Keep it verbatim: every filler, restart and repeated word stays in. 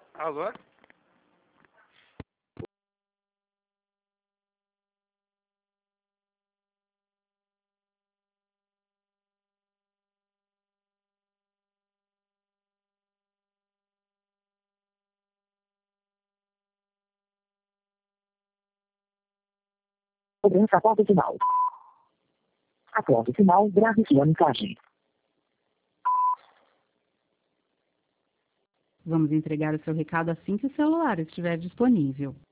Alô? Cobrança após final. Após o final, grave sua mensagem. Vamos entregar o seu recado assim que o celular estiver disponível.